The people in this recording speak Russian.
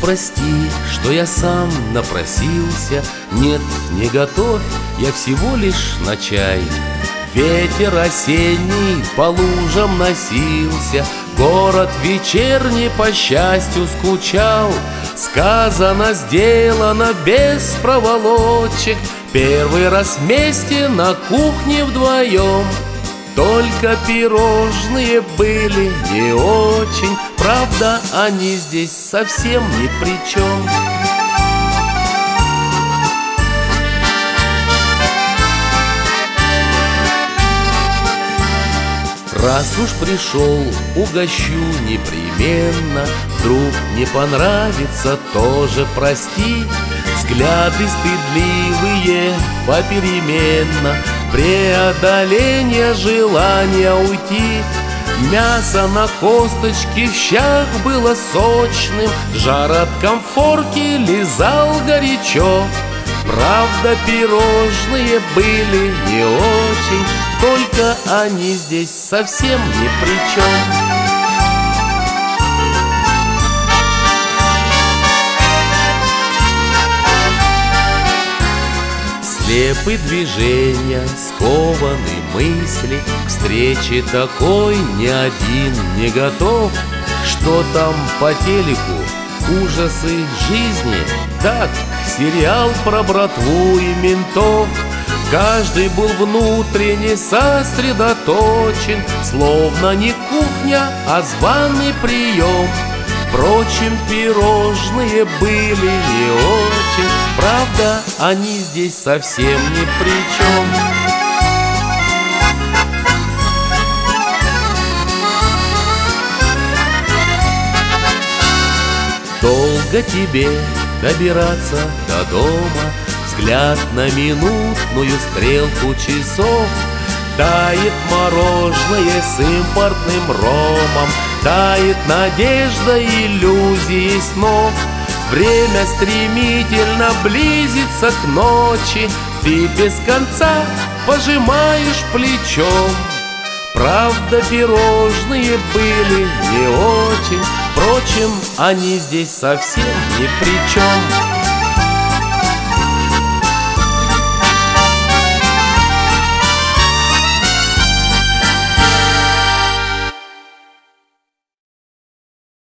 прости, что я сам напросился. Нет, не готовь, я всего лишь на чай. Ветер осенний по лужам носился, город вечерний по счастью скучал. Сказано, сделано без проволочек, первый раз вместе на кухне вдвоем. Только пирожные были не очень, правда, они здесь совсем ни при чем. Раз уж пришел, угощу непременно. Вдруг не понравится, тоже прости. Взгляды стыдливые попеременно, преодоление желания уйти. Мясо на косточке в щах было сочным, жар от комфорки лизал горячо. Правда, пирожные были не очень, только они здесь совсем ни при чем. Слепы движения, скованы мысли, к встрече такой ни один не готов. Что там по телеку? Ужасы жизни? Так, сериал про братву и ментов. Каждый был внутренне сосредоточен, словно не кухня, а званый прием. Впрочем, пирожные были не очень, правда, они здесь совсем ни при чем. Долго тебе добираться до дома, взгляд на минутную стрелку часов. Тает мороженое с импортным ромом, тает надежда, иллюзии снов. Время стремительно близится к ночи, ты без конца пожимаешь плечом. Правда, пирожные были не очень, впрочем, они здесь совсем ни при чем.